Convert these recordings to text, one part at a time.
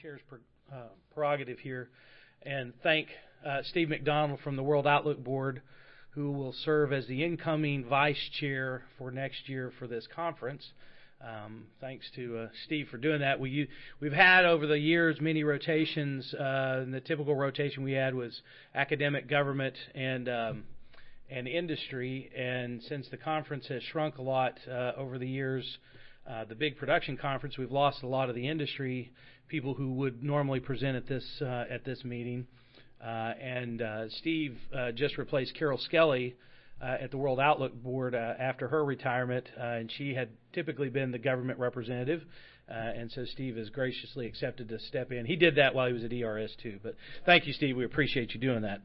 Chair's prerogative here and thank Steve McDonald from the World Outlook Board, who will serve as the incoming vice chair for next year for this conference. Thanks to Steve for doing that. We've had over the years many rotations, and the typical rotation we had was academic, government, and industry. And since the conference has shrunk a lot over the years, the big production conference, we've lost a lot of the industry people who would normally present at this meeting. Steve just replaced Carol Skelly at the World Outlook Board after her retirement, and she had typically been the government representative, and so Steve has graciously accepted to step in. He did that while he was at ERS too, but thank you, Steve. We appreciate you doing that.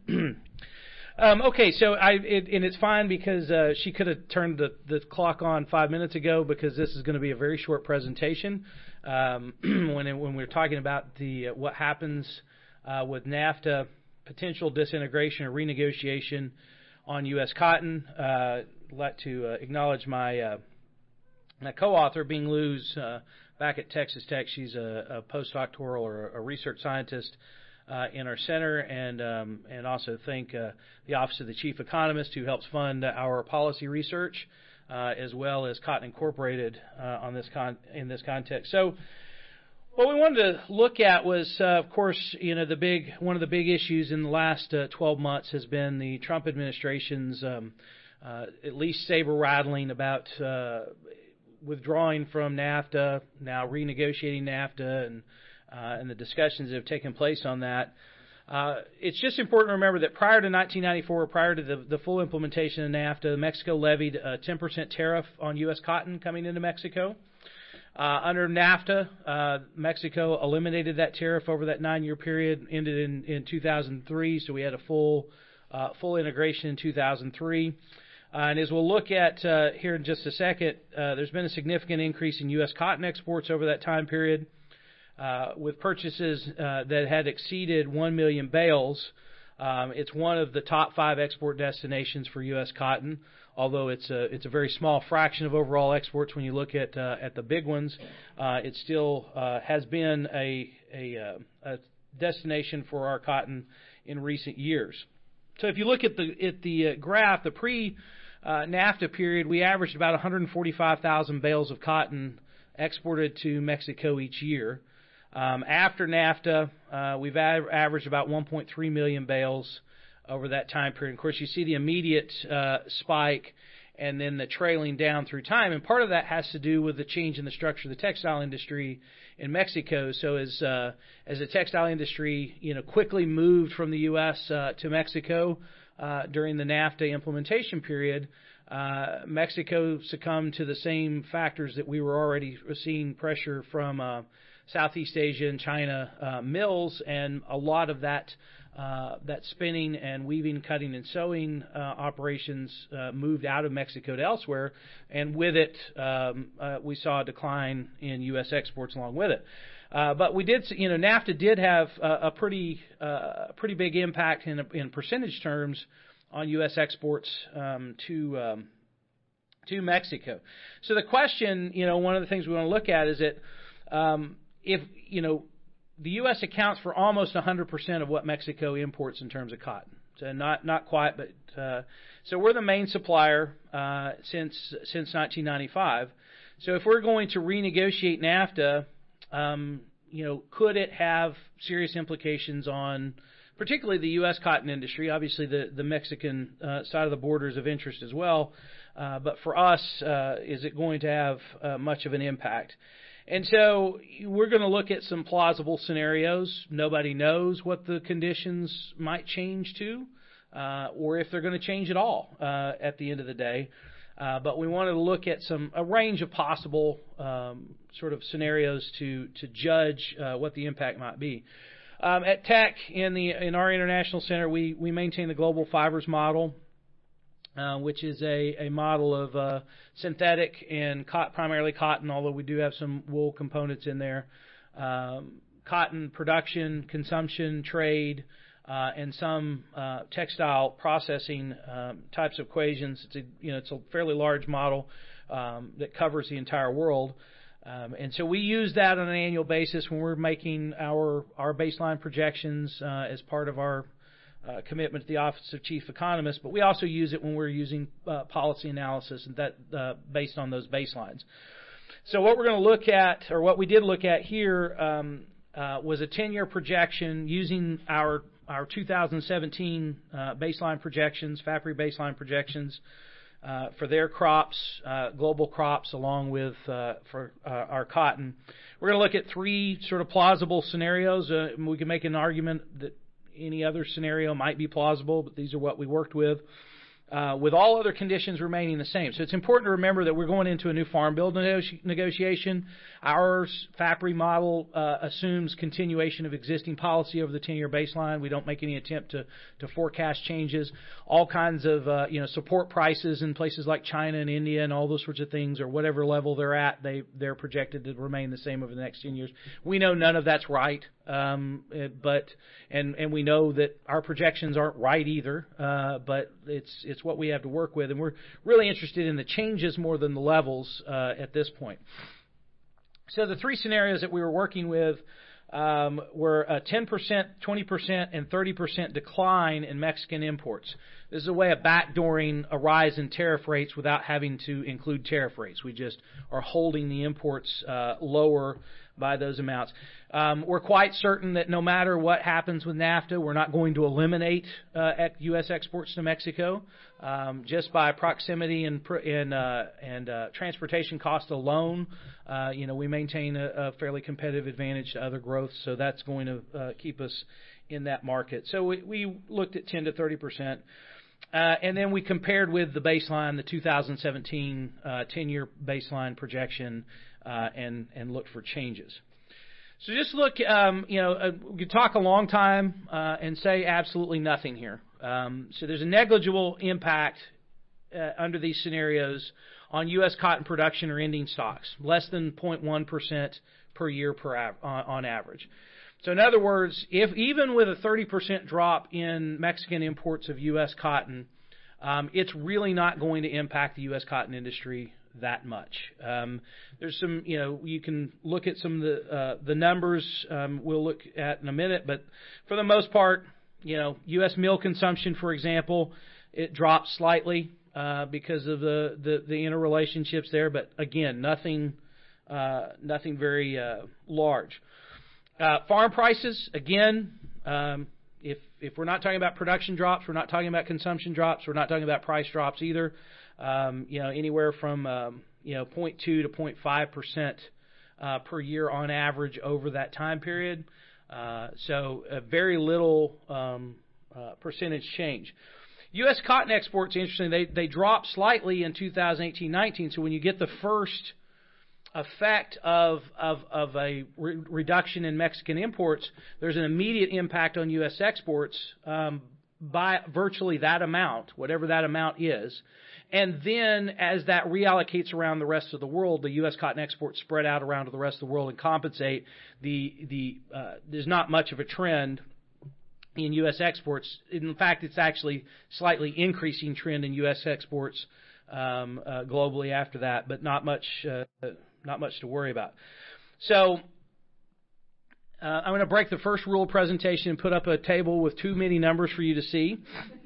Okay, so it's fine because she could have turned the clock on 5 minutes ago, because this is going to be a very short presentation. When we're talking about what happens with NAFTA, potential disintegration or renegotiation on U.S. cotton, I'd like to acknowledge my co-author, Bing Lu's, back at Texas Tech. She's a postdoctoral or a research scientist in our center, and also thank the Office of the Chief Economist, who helps fund our policy research, as well as Cotton Incorporated in this context. So what we wanted to look at was, of course, one of the big issues in the last 12 months has been the Trump administration's at least saber rattling about withdrawing from NAFTA, now renegotiating NAFTA, and the discussions that have taken place on that. It's just important to remember that prior to 1994, prior to the full implementation of NAFTA, Mexico levied a 10% tariff on U.S. cotton coming into Mexico. Under NAFTA, Mexico eliminated that tariff over that 9-year period, ended in 2003, so we had a full integration in 2003. And as we'll look at here in just a second, there's been a significant increase in U.S. cotton exports over that time period, with purchases that had exceeded 1 million bales. It's one of the top 5 export destinations for U.S. cotton, although it's a very small fraction of overall exports when you look at the big ones. It still has been a destination for our cotton in recent years. So if you look at the graph, the pre-NAFTA period, we averaged about 145,000 bales of cotton exported to Mexico each year. After NAFTA, we've averaged about 1.3 million bales over that time period. Of course, you see the immediate spike and then the trailing down through time, and part of that has to do with the change in the structure of the textile industry in Mexico. So as the textile industry quickly moved from the U.S. to Mexico during the NAFTA implementation period, Mexico succumbed to the same factors that we were already seeing pressure from Southeast Asia and China mills, and a lot of that spinning and weaving, cutting, and sewing operations moved out of Mexico to elsewhere, and with it, we saw a decline in U.S. exports along with it. But we did, NAFTA did have a pretty big impact in percentage terms on U.S. exports to Mexico. So the question, one of the things we want to look at is that if the U.S. accounts for almost 100% of what Mexico imports in terms of cotton. So not quite, but so we're the main supplier since 1995. So if we're going to renegotiate NAFTA, could it have serious implications on particularly the U.S. cotton industry? Obviously, the Mexican side of the border is of interest as well, but for us, is it going to have much of an impact? And so we're going to look at some plausible scenarios. Nobody knows what the conditions might change to, or if they're going to change at all at the end of the day. But we wanted to look at a range of possible sort of scenarios to judge what the impact might be. At Tech, in our international center, we maintain the Global Fibers model, which is a model of synthetic and primarily cotton, although we do have some wool components in there. Cotton production, consumption, trade, and some textile processing types of equations. It's a fairly large model that covers the entire world. And so we use that on an annual basis when we're making our baseline projections as part of our commitment to the Office of Chief Economist, but we also use it when we're using policy analysis and that based on those baselines. So what we're going to look at, or what we did look at here, was a 10-year projection using our 2017 baseline projections, FAPRI baseline projections, for their crops, global crops, along with for our cotton. We're going to look at three sort of plausible scenarios. We can make an argument that any other scenario might be plausible, but these are what we worked with all other conditions remaining the same. So it's important to remember that we're going into a new farm bill negotiation. Our FAPRI model assumes continuation of existing policy over the 10-year baseline. We don't make any attempt to forecast changes. All kinds of support prices in places like China and India and all those sorts of things, or whatever level they're at, they're projected to remain the same over the next 10 years. We know none of that's right, but we know that our projections aren't right either. But it's what we have to work with, and we're really interested in the changes more than the levels at this point. So the three scenarios that we were working with were a 10%, 20%, and 30% decline in Mexican imports. This is a way of backdooring a rise in tariff rates without having to include tariff rates. We just are holding the imports lower by those amounts. We're quite certain that no matter what happens with NAFTA, we're not going to eliminate U.S. exports to Mexico. Just by proximity and transportation cost alone, we maintain a fairly competitive advantage to other growth, so that's going to keep us in that market. So we looked at 10 to 30%. And then we compared with the baseline, the 2017 10-year baseline projection, and looked for changes. So just look, we could talk a long time and say absolutely nothing here. So there's a negligible impact under these scenarios on U.S. cotton production or ending stocks, less than 0.1% per year on average. So in other words, if even with a 30% drop in Mexican imports of U.S. cotton, it's really not going to impact the U.S. cotton industry that much. There's some, you can look at some of the numbers we'll look at in a minute, but for the most part, U.S. meal consumption, for example, it dropped slightly because of the interrelationships there, but again, nothing very large. Farm prices, again, if we're not talking about production drops, we're not talking about consumption drops, we're not talking about price drops either. Anywhere from 0.2 to 0.5% per year on average over that time period. So a very little percentage change. U.S. cotton exports, interestingly, they dropped slightly in 2018-19. So when you get the first effect of a reduction in Mexican imports, there's an immediate impact on U.S. exports by virtually that amount, whatever that amount is. And then as that reallocates around the rest of the world, the U.S. cotton exports spread out around to the rest of the world and compensate. There's not much of a trend in U.S. exports. In fact, it's actually slightly increasing trend in U.S. exports globally after that, but not much to worry about. So I'm going to break the first rule presentation and put up a table with too many numbers for you to see.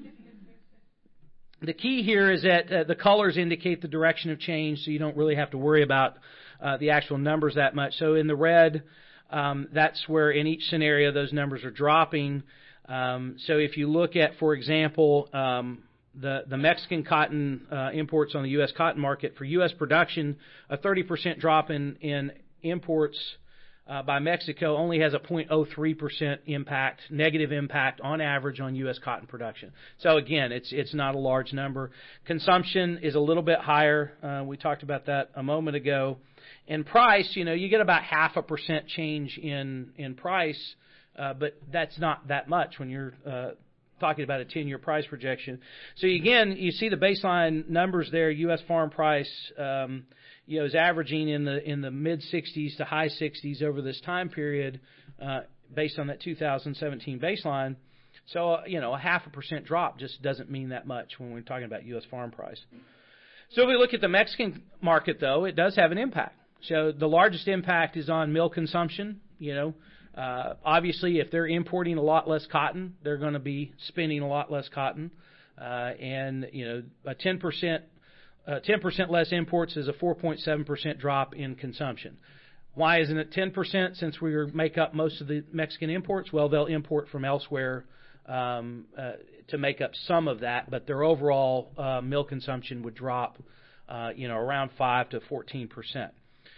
The key here is that the colors indicate the direction of change, so you don't really have to worry about the actual numbers that much. So in the red, that's where in each scenario those numbers are dropping. So if you look at, for example, the Mexican cotton imports on the U.S. cotton market, for U.S. production, a 30% drop in imports by Mexico only has a 0.03% negative impact on average on U.S. cotton production. So again, it's not a large number. Consumption is a little bit higher. We talked about that a moment ago. And price, you get about 0.5% change in price, but that's not that much when you're talking about a 10-year price projection. So again, you see the baseline numbers there. U.S. farm price is averaging in the mid 60s to high 60s over this time period, based on that 2017 baseline. So a 0.5% drop just doesn't mean that much when we're talking about U.S. farm price. So if we look at the Mexican market, though, it does have an impact. So the largest impact is on mill consumption. Obviously, if they're importing a lot less cotton, they're going to be spinning a lot less cotton. And a 10% less imports is a 4.7% drop in consumption. Why isn't it 10%? Since we make up most of the Mexican imports, well, they'll import from elsewhere to make up some of that, but their overall mill consumption would drop, around 5 to 14%.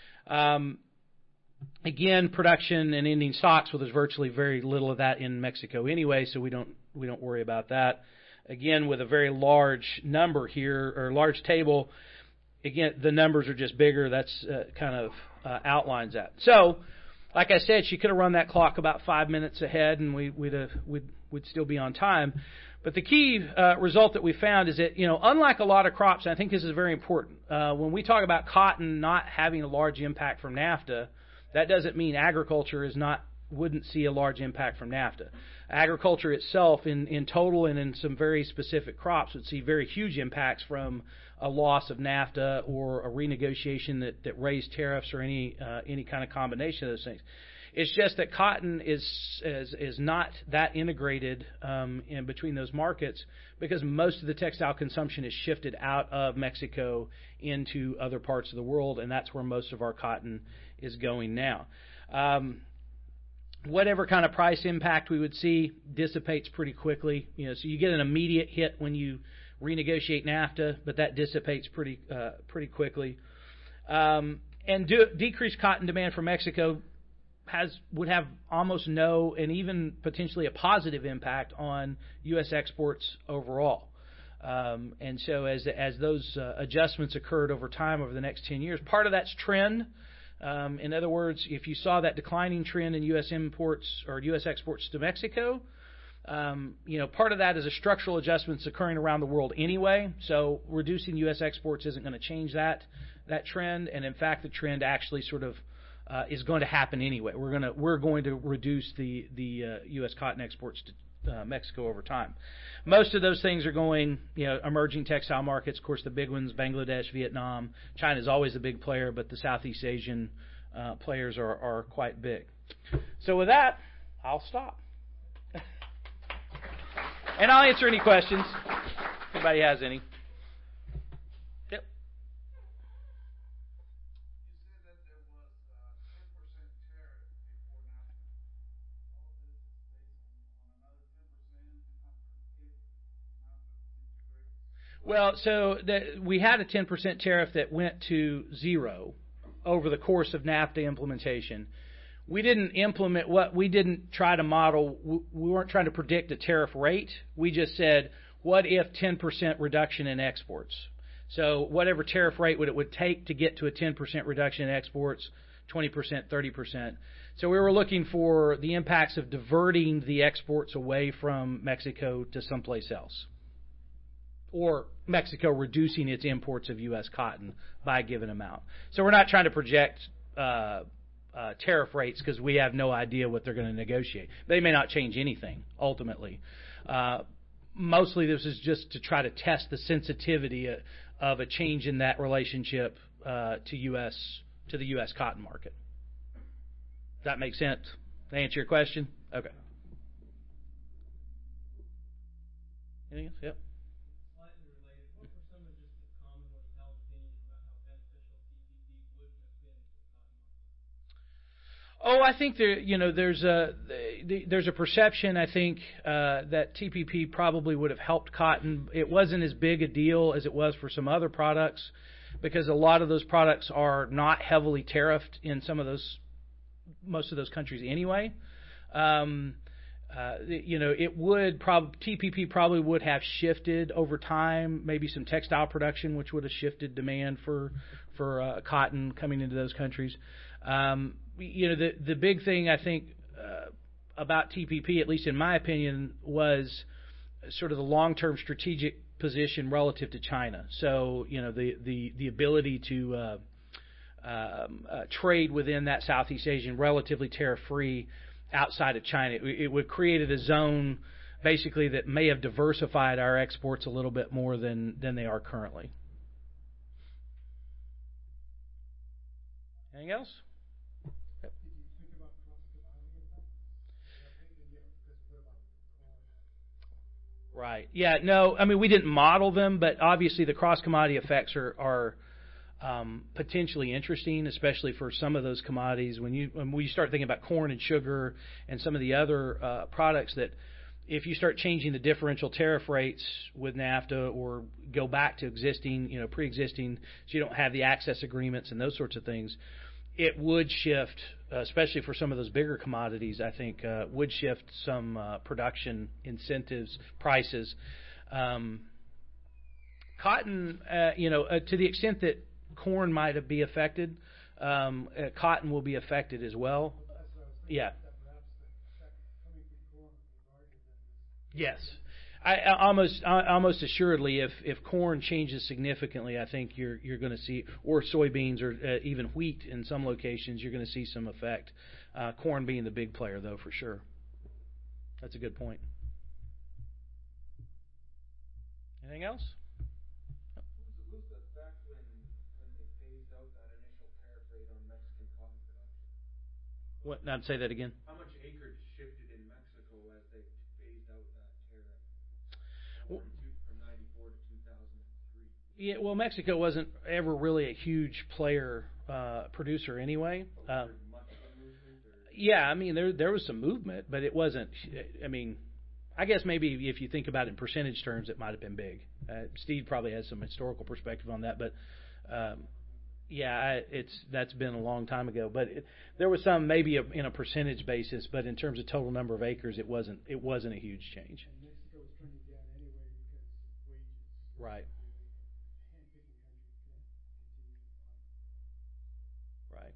Again, production and ending stocks, well, there's virtually very little of that in Mexico anyway, so we don't worry about that. Again, with a very large number here, or large table, again, the numbers are just bigger. That's kind of outlines that. So, like I said, she could have run that clock about 5 minutes ahead, and we'd still be on time. But the key result that we found is that, unlike a lot of crops, and I think this is very important, when we talk about cotton not having a large impact from NAFTA, that doesn't mean agriculture wouldn't see a large impact from NAFTA. Agriculture itself, in total and in some very specific crops, would see very huge impacts from a loss of NAFTA or a renegotiation that raised tariffs or any kind of combination of those things. It's just that cotton is not that integrated in between those markets, because most of the textile consumption is shifted out of Mexico into other parts of the world, and that's where most of our cotton is going now. Whatever kind of price impact we would see dissipates pretty quickly. So you get an immediate hit when you renegotiate NAFTA, but that dissipates pretty quickly. Decreased cotton demand from Mexico would have almost no, and even potentially a positive impact on U.S. exports overall. And so as those adjustments occurred over time over the next 10 years, part of that's trend. In other words, if you saw that declining trend in U.S. imports or U.S. exports to Mexico, part of that is a structural adjustments occurring around the world anyway. So reducing U.S. exports isn't going to change that trend, and in fact, the trend actually sort of is going to happen anyway. We're going to reduce the U.S. cotton exports to Mexico over time. Most of those things are going, emerging textile markets. Of course, the big ones: Bangladesh, Vietnam. China's always a big player, but the Southeast Asian players are quite big. So with that, I'll stop. And I'll answer any questions if anybody has any. Yep. You said that there was 10% tariff before NAFTA. All of this is based on another 10% after if NAFTA disintegrates. Well, so we had a 10% tariff that went to zero over the course of NAFTA implementation. We didn't try to model, we weren't trying to predict a tariff rate. We just said, what if 10% reduction in exports? So whatever tariff rate it would take to get to a 10% reduction in exports, 20%, 30%. So we were looking for the impacts of diverting the exports away from Mexico to someplace else, or Mexico reducing its imports of U.S. cotton by a given amount. So we're not trying to project tariff rates, because we have no idea what they're going to negotiate. They may not change anything ultimately. Mostly this is just to try to test the sensitivity of a change in that relationship to the U.S. cotton market. Does that make sense? Did I answer your question? Okay. Anything else? Yep. Slightly related. What were some of just the commonly held opinions about how beneficial TPP would have been to the cotton market? Oh, I think there's a perception, I think, that TPP probably would have helped cotton. It wasn't as big a deal as it was for some other products, because a lot of those products are not heavily tariffed in most of those countries anyway. TPP probably would have shifted over time, maybe some textile production, which would have shifted demand for cotton coming into those countries. The big thing I think about TPP, at least in my opinion, was sort of the long-term strategic position relative to China. So the ability to trade within that Southeast Asian relatively tariff-free outside of China. It would create a zone basically that may have diversified our exports a little bit more than they are currently. Anything else? Did you think about cross-commodity effect? Because what about corn? Right. Yeah. No. I mean, we didn't model them, but obviously the cross commodity effects are potentially interesting, especially for some of those commodities. When you start thinking about corn and sugar and some of the other products that, if you start changing the differential tariff rates with NAFTA or go back to existing, pre-existing, so you don't have the access agreements and those sorts of things, it would shift, especially for some of those bigger commodities, I think, would shift some production incentives, prices. Cotton, to the extent that corn might be affected, cotton will be affected as well. That's what I was thinking. Yeah. That perhaps the effect coming from corn would be larger than this. Yes. Almost assuredly, if corn changes significantly, I think you're going to see, or soybeans, or even wheat in some locations, you're going to see some effect. Corn being the big player, though, for sure. That's a good point. Anything else? Who's the effect when they phased out that initial tariff rate on Mexican cotton production? What? Now, say that again. How much acreage shifted in Mexico as they phased out that tariff from 94 to 2003? Yeah, well, Mexico wasn't ever really a huge player, producer anyway. Yeah, I mean, there was some movement, but it wasn't. I mean, I guess maybe if you think about it in percentage terms, it might have been big. Steve probably has some historical perspective on that, but that's been a long time ago. But there was some maybe in a percentage basis, but in terms of total number of acres, it wasn't a huge change. And Mexico was trending down anyway because of wages. Right. The hand-picking country can't continue on. Right.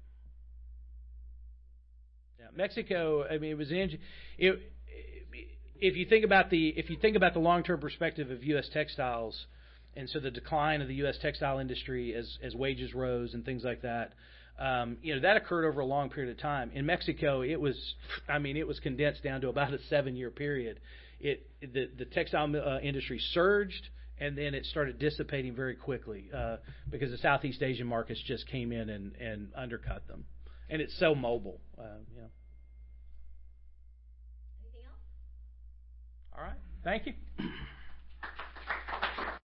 Yeah, Mexico. I mean, it was if you think about the long-term perspective of U.S. textiles, and so the decline of the U.S. textile industry as wages rose and things like that, that occurred over a long period of time. In Mexico, it was condensed down to about a 7-year period. The textile industry surged, and then it started dissipating very quickly because the Southeast Asian markets just came in and undercut them. And it's so mobile. Anything else? All right. Thank you.